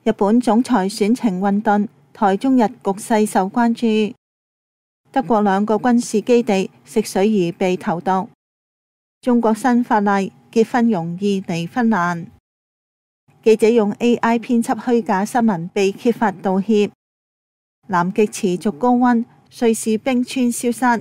日本總裁選情混沌，台中日局勢受關注。德國2個軍事基地食水魚被投毒。中國新法例結婚容易離婚難。記者用 AI 編輯虛假新聞被揭發道歉。南極持續高溫，瑞士冰川消失。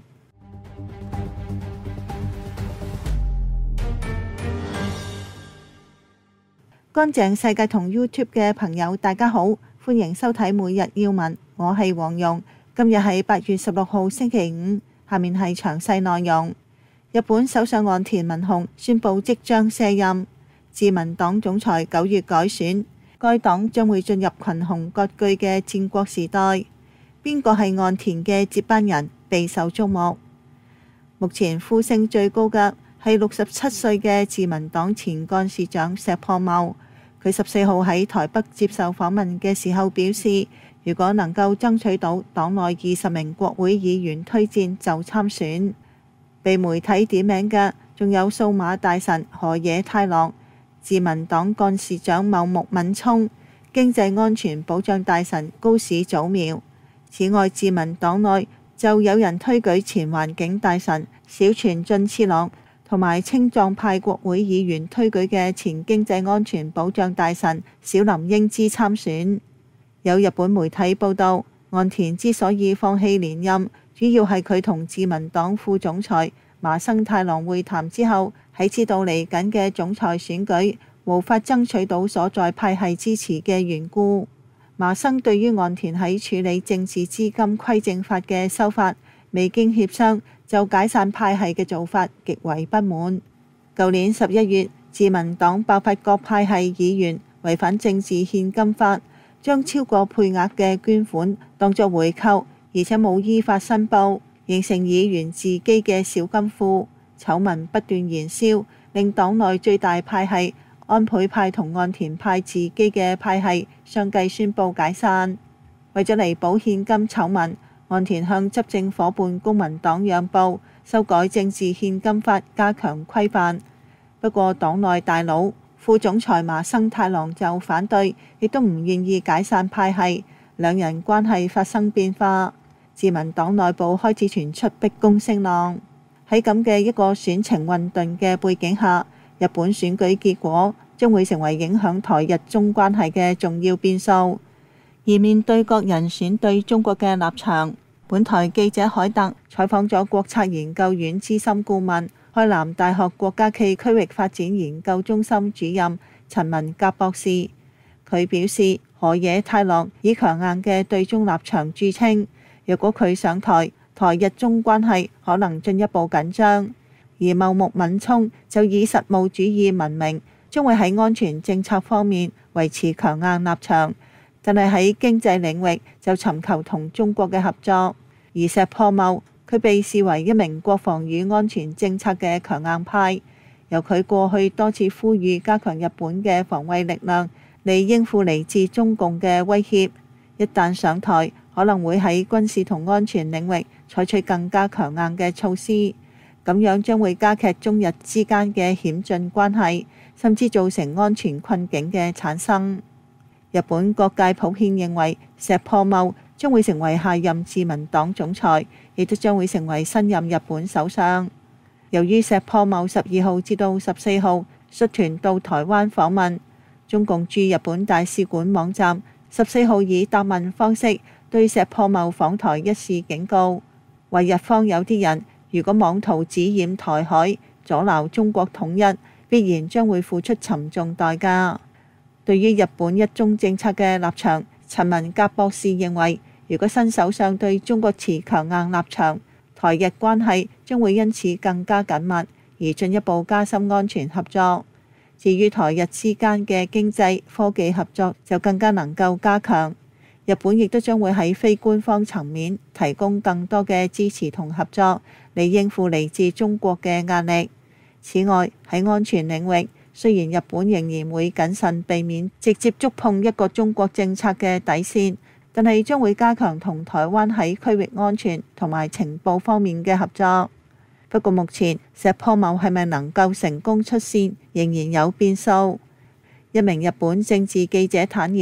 乾淨世界同 YouTube 嘅朋友大家好，歡迎收睇每日要聞，我係黃蓉。今日係8月16號星期五，下面係詳細內容。日本首相岸田文雄宣布即將卸任，自民黨總裁9月改選，該黨將會進入群雄割據嘅戰國時代。邊個係岸田嘅接班人備受矚目。目前呼聲最高嘅係67歲嘅自民黨前幹事長石破茂。佢14號喺台北接受訪問嘅時候表示，如果能夠爭取到黨內20名國會議員推薦就參選。被媒體點名嘅仲有數碼大臣河野太郎、自民黨幹事長茂木敏充、經濟安全保障大臣高市早苗。此外，自民黨內就有人推舉前環境大臣小泉進次郎，同埋青壯派國會議員推舉嘅前經濟安全保障大臣小林英之參選。有日本媒體報道，岸田之所以放棄連任，主要係佢同自民黨副總裁麻生太郎會談之後，喺知道嚟緊嘅總裁選舉無法爭取到所在派系支持嘅緣故。麻生對於岸田喺處理政治資金規正法嘅修法未經協商就解散派系嘅做法極為不滿。舊年11月，自民黨爆發各派系議員違反政治獻金法，將超過配額嘅捐款當作回扣，而且冇依法申報，形成議員自己嘅小金庫。醜聞不斷燃燒，令黨內最大派系安倍派同岸田派自己嘅派系相繼宣布解散。為咗彌補獻金醜聞，岸田向執政夥伴公民黨讓步，修改政治獻金法，加強規範。不過黨內大佬副總裁麻生太郎就反對，亦都唔願意解散派系，兩人關係發生變化。自民黨內部開始傳出逼宮聲浪。喺咁嘅一個選情混沌嘅背景下，日本選舉結果將會成為影響台日中關係嘅重要變數。而面對各人選對中國嘅立場，本台記者海特採訪咗國策研究院資深顧問、開南大學國家暨區域發展研究中心主任陳文甲博士。佢表示，河野太郎以強硬嘅對中立場著稱，若果佢上台，台日中關係可能進一步緊張。而茂木敏充就以實務主義聞名，將會喺安全政策方面維持強硬立場。但係喺經濟領域就尋求同中國嘅合作。而石破茂佢被視為一名國防與安全政策嘅強硬派，由佢過去多次呼籲加強日本嘅防衛力量嚟應付嚟自中共嘅威脅。一旦上台，可能會喺軍事同安全領域採取更加強硬嘅措施，咁樣將會加劇中日之間嘅險峻關係，甚至造成安全困境嘅產生。日本各界普遍認為石破茂將會成為下任自民黨總裁，亦都將會成為新任日本首相。由於石破茂12號至到14號率團到台灣訪問，中共駐日本大使館網站14號以答問方式對石破茂訪台一事警告，話日方有啲人如果妄圖指染台海，阻撓中國統一，必然將會付出沉重代價。對於日本一中政策嘅立場，陳文甲博士認為，如果新首相對中國持強硬立場，台日關係將會因此更加緊密，而進一步加深安全合作。至於台日之間嘅經濟科技合作，就更加能夠加強。日本亦都將會喺非官方層面提供更多嘅支持同合作，嚟應付嚟自中國嘅壓力。此外，喺安全領域，雖然日本仍然會謹慎避免直接觸碰一個中國政策嘅底線，但係將會加強同台灣喺區域安全同埋情報方面嘅合作。不過目前石破茂係咪能夠成功出線，仍然有變數。一名日本政治記者坦言，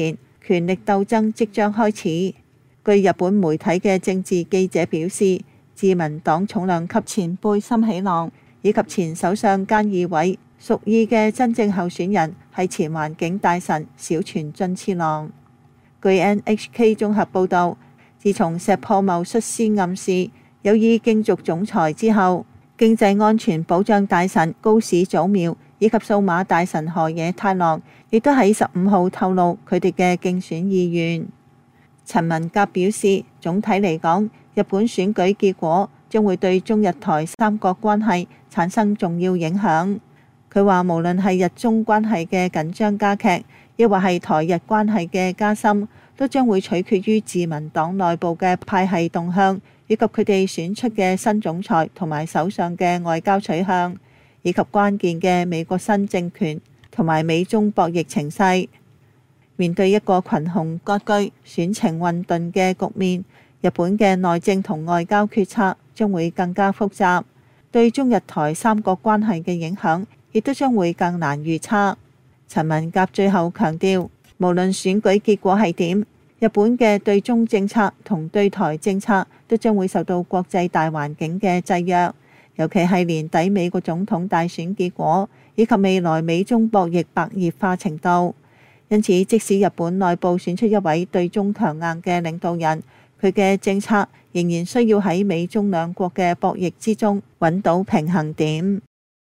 權力鬥爭即將開始。據日本媒體嘅政治記者表示，自民黨重量級前輩森喜朗以及前首相菅義偉屬意嘅真正候選人係前環境大臣小泉進次郎。據 NHK 綜合報導，自從石破茂率先暗示有意競逐總裁之後，經濟安全保障大臣高市早苗以及數碼大臣河野太郎亦都喺15號透露佢哋嘅競選意願。陳文甲表示，總體嚟講，日本選舉結果將會對中日台三國關係產生重要影響。佢話無論係日中關係嘅緊張加劇，亦或係台日關係嘅加深，都將會取決於自民黨內部嘅派系動向，以及佢哋選出嘅新總裁同埋首相嘅外交取向，以及關鍵嘅美國新政權同埋美中博弈情勢。面對一個群雄割據、選情混沌嘅局面，日本嘅內政同外交決策將會更加複雜，對中日台三國關係嘅影響亦都將會更難預測。陳文甲最後強調，無論選舉結果係點，日本嘅對中政策同對台政策都將會受到國際大環境嘅制約，尤其係年底美國總統大選結果以及未來美中博弈白熱化程度。因此，即使日本內部選出一位對中強硬嘅領導人，佢嘅政策仍然需要喺美中兩國嘅博弈之中揾到平衡點。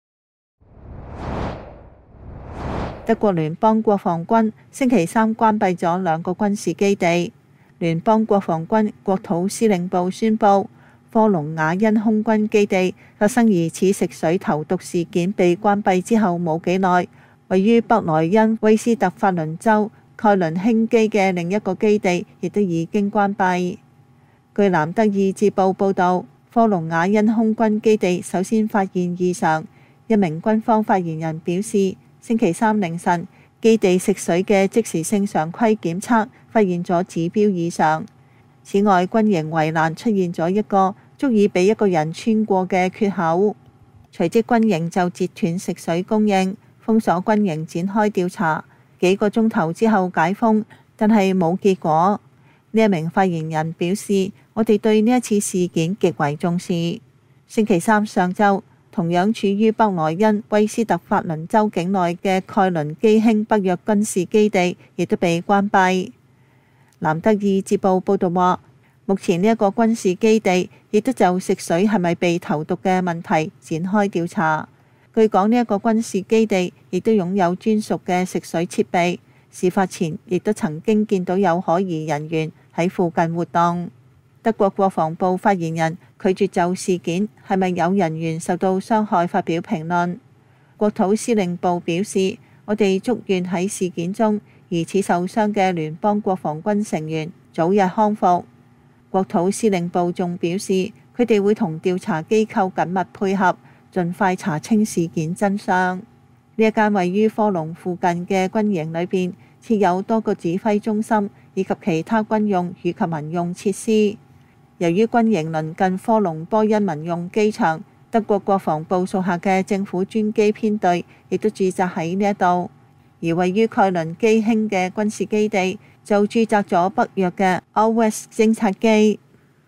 德國聯邦國防軍星期三關閉咗2個軍事基地。聯邦國防軍國土司令部宣布，科隆瓦因空軍基地發生疑似食水投毒事件被關閉之後冇幾耐，位於北萊茵威斯特法倫州蓋倫輕機嘅另一個基地亦都已經關閉。據南德意志報報導，科隆瓦因空軍基地首先發現異常，一名軍方發言人表示，星期三凌晨，基地食水嘅即時性常規檢測發現咗指標異常。此外，軍營圍欄出現咗一個足以俾一個人穿過嘅缺口，隨即軍營就截斷食水供應，封鎖軍營展開調查。幾個鐘頭之後解封，但係冇結果。呢一名發言人表示，我哋對呢一次事件極為重視。星期三上晝，同樣處於北萊茵威斯特法倫州境內嘅蓋倫基興北約軍事基地亦都被關閉。南德意志報報導話，目前呢一個軍事基地亦都就食水係咪被投毒嘅問題展開調查。據講，呢一個軍事基地亦都擁有專屬嘅食水設備，事發前亦都曾經見到有可疑人員喺附近活動。德國國防部發言人拒絕就事件係咪有人員受到傷害發表評論。國土司令部表示，我哋祝願喺事件中疑似受傷嘅聯邦國防軍成員早日康復。國土司令部仲表示，佢哋會同調查機構緊密配合，盡快查清事件真相。呢一間位於科隆附近嘅軍營裏邊設有多個指揮中心以及其他軍用與及民用設施。由於軍營鄰近科隆波恩民用機場，德國國防部屬下嘅政府專機編隊亦都駐紮喺呢一度。而位於蓋倫基興嘅軍事基地就駐紮咗北約嘅 AWACS 偵察機。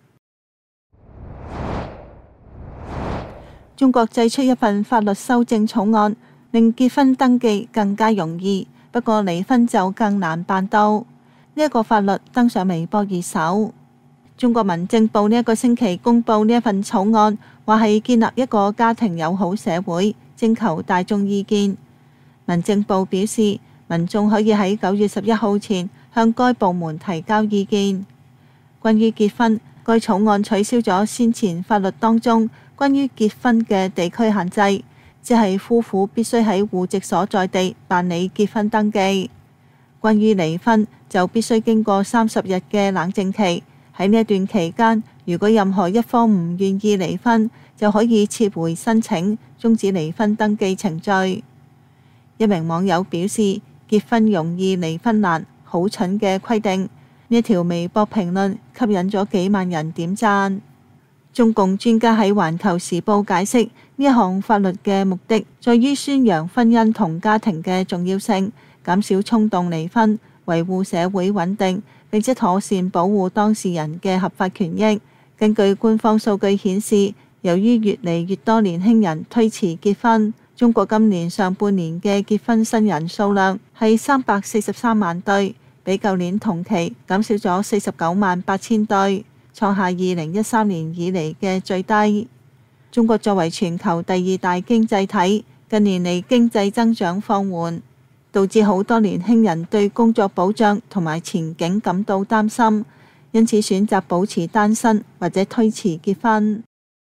中國製出一份法律修正草案，令結婚登記更加容易，不過離婚就更難辦到。呢一個法律登上微博熱搜。中國民政部呢一個星期公布呢一份草案，話係建立一個家庭友好社會，徵求大眾意見。民政部表示，民眾可以喺9月11號前向該部門提交意見。關於結婚，該草案取消咗先前法律當中關於結婚嘅地區限制，即係夫婦必須喺戶籍所在地辦理結婚登記。關於離婚，就必須經過30日嘅冷靜期。喺呢一段期間，如果任何一方唔願意離婚，就可以撤回申請，終止離婚登記程序。一名網友表示，結婚容易離婚難，好蠢嘅規定。呢一條微博評論吸引咗幾萬人點讚。中共專家喺《環球時報》解釋，呢一項法律嘅目的在於宣揚婚姻同家庭嘅重要性，減少衝動離婚， 維護社會穩定，並且妥善保護當事人嘅合法權益。根據官方數據顯示，由於越嚟越多年輕人推遲結婚，中國今年上半年嘅結婚新人數量係343萬對，比舊年同期減少咗49萬8千對，創下2013年以嚟嘅最低。中國作為全球第2大經濟體，近年嚟經濟增長放緩，導致好多年輕人對工作保障同埋前景感到擔心，因此選擇保持單身或者推遲結婚。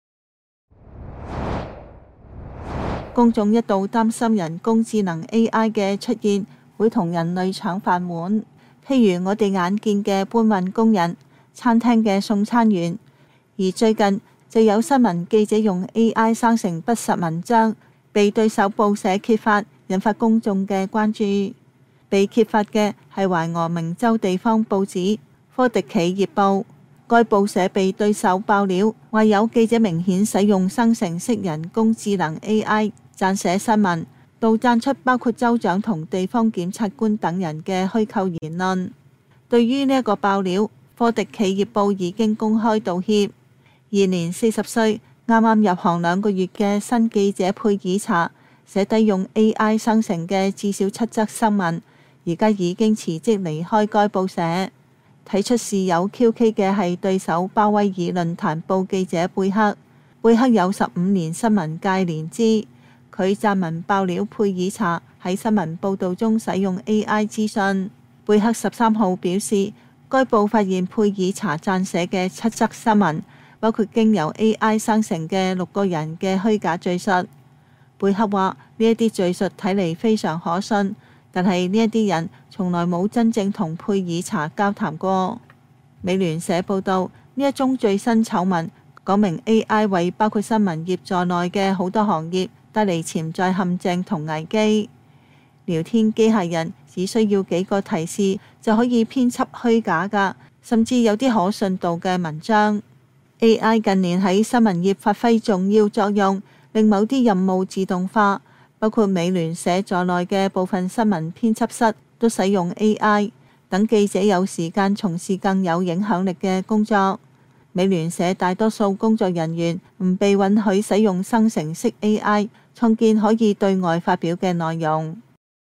公眾一度擔心人工智能 AI 嘅出現會同人類搶飯碗，譬如我哋眼見嘅搬運工人、餐廳嘅送餐員。而最近就有新聞記者用 AI 生成不實文章，被對手報社揭發，引發公眾嘅關注。被揭發嘅係懷俄明州地方報紙科迪企業報，該報社被對手爆料，話有記者明顯使用生成式人工智能 AI 撰寫新聞，杜撰出包括州長同地方檢察官等人嘅虛構言論。對於呢一個爆料，科迪企業報已經公開道歉。現年40歲、啱啱入行2個月嘅新記者佩爾查，寫低用 AI 生成嘅至少7則新聞，而家已經辭職離開該報社。睇出事有蹊蹺嘅係對手鮑威爾論壇報記者貝克。貝克有15年新聞界年資，佢撰文爆料佩爾查喺新聞報導中使用 AI 資訊。貝克13號表示，該報發現佩爾查撰寫嘅7則新聞，包括經由 AI 生成嘅6個人嘅虛假敘述。貝克話：呢一啲敘述睇嚟非常可信，但係呢一啲人從來冇真正同佩爾查交談過。美聯社報導，呢一宗最新醜聞講明 AI 為包括新聞業在內嘅好多行業帶嚟潛在陷阱同危機。聊天機械人只需要幾個提示就可以編輯虛假㗎，甚至有啲可信度嘅文章。AI 近年喺新聞業發揮重要作用，令某啲任務自動化，包括美聯社在內嘅部分新聞編輯室都使用 AI， 等記者有時間從事更有影響力嘅工作。美聯社大多數工作人員唔被允許使用生成式 AI 創建可以對外發表嘅內容。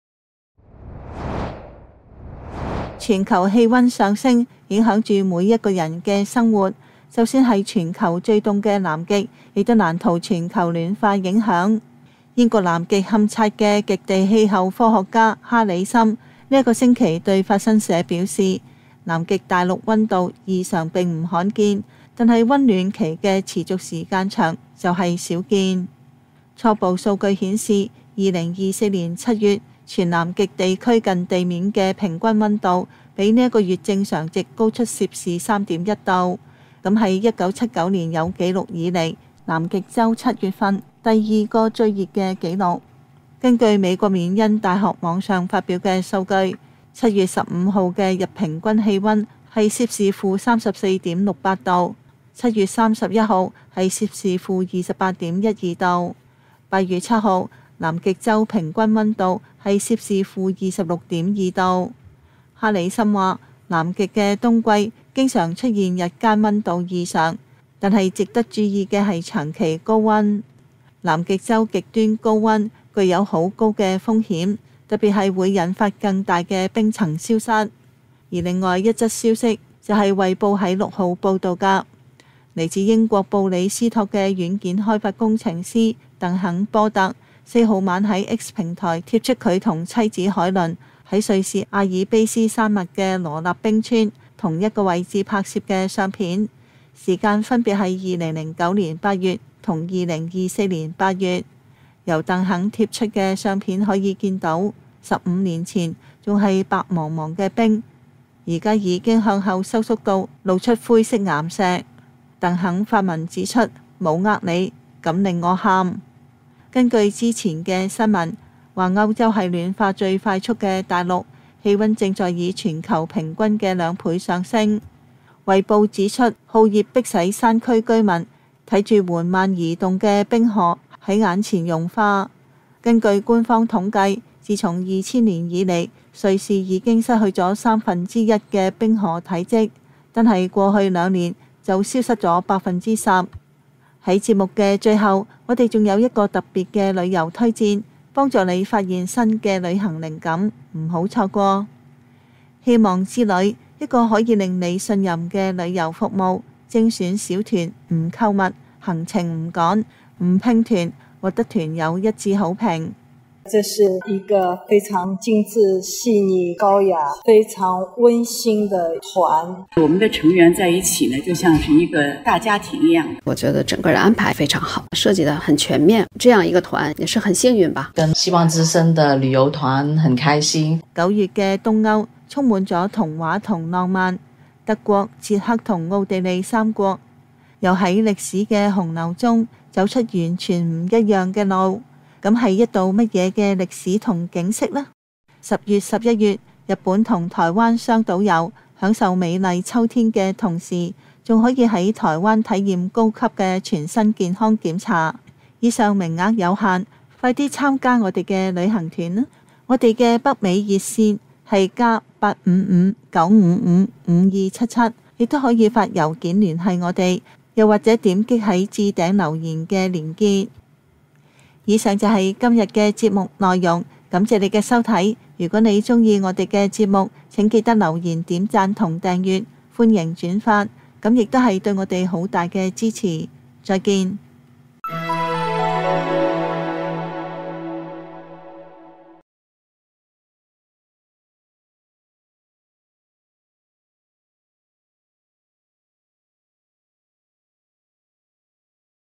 全球氣溫上升，影響住每一個人嘅生活。就算係全球最凍嘅南極，亦都難逃全球暖化影響。英國南極勘察嘅極地氣候科學家哈里森呢一個星期對法新社表示，南極大陸溫度異常並唔罕見，但係溫暖期嘅持續時間長就係少見。初步數據顯示，2024年7月，全南極地區近地面嘅平均溫度比呢一個月正常值高出攝氏3.1度，咁係1979年有紀錄以嚟南極洲7月份第2個最熱嘅紀錄。根據美國緬因大學網上發表嘅數據，7月15號嘅日平均氣溫係攝氏-34.68度，7月31號係攝氏-28.12度，8月7號南極洲平均溫度係攝氏-26.2度。哈里森話：南極嘅冬季經常出現日間溫度異常，但係值得注意嘅係長期高溫。南極洲極端高溫具有好高嘅風險，特別係會引發更大嘅冰層消失。而另外一則消息就係衛報喺6號報導㗎，嚟自英國布里斯托嘅軟件開發工程師鄧肯波特4號晚喺 X 平台貼出佢同妻子海倫喺瑞士阿爾卑斯山脈嘅羅納冰川同一個位置拍攝嘅相片，時間分別係2009年8月同2024年8月。由鄧肯貼出嘅相片可以見到，15年前仲係白茫茫嘅冰，而家已經向後收縮到露出灰色岩石。鄧肯發文指出：冇呃你，咁令我喊。根據之前嘅新聞，話歐洲係暖化最快速嘅大陸，氣溫正在以全球平均嘅2倍上升。衛報指出，酷熱迫使山區居民睇住緩慢移動嘅冰河喺眼前融化。根據官方統計，自從2000年以嚟， 瑞士已經失去咗1/3嘅冰河體積，但係過去2年就消失咗10%。喺節目嘅最後，我哋仲有一個特別嘅旅遊推薦，幫助你發現新嘅旅行靈感，唔好錯過。希望之旅，一個可以令你信任嘅旅遊服務，精選小團，唔購物，行程唔趕，唔拼團，獲得團友一致好評。 這是一個非常精緻、細膩、高雅、非常溫馨的團。 我們的成員在一起呢，就像是一個大家庭一樣。 我覺得整個人安排非常好，設計得很全面。這樣一個團也是很幸運吧。 跟希望之聲的旅遊團很開心。 9月嘅東歐充滿咗童話同浪漫，德國、捷克同奧地利3國又喺歷史嘅洪流中走出完全唔一樣嘅路。咁係一道乜嘢嘅歷史同景色呢？10月、11月，日本同台灣雙島遊，享受美麗秋天嘅同時，仲可以喺台灣體驗高級嘅全身健康檢查。以上名額有限，快啲參加我哋嘅旅行團啦！我哋嘅北美熱線係+855-955-5277，亦都可以發郵件聯繫我哋，又或者點擊喺置頂留言嘅連結。以上就係今日嘅節目內容，感謝你嘅收睇。如果你鍾意我哋嘅節目，請記得留言、點讚同訂閱，歡迎轉發，咁亦都係對我哋好大嘅支持。再見。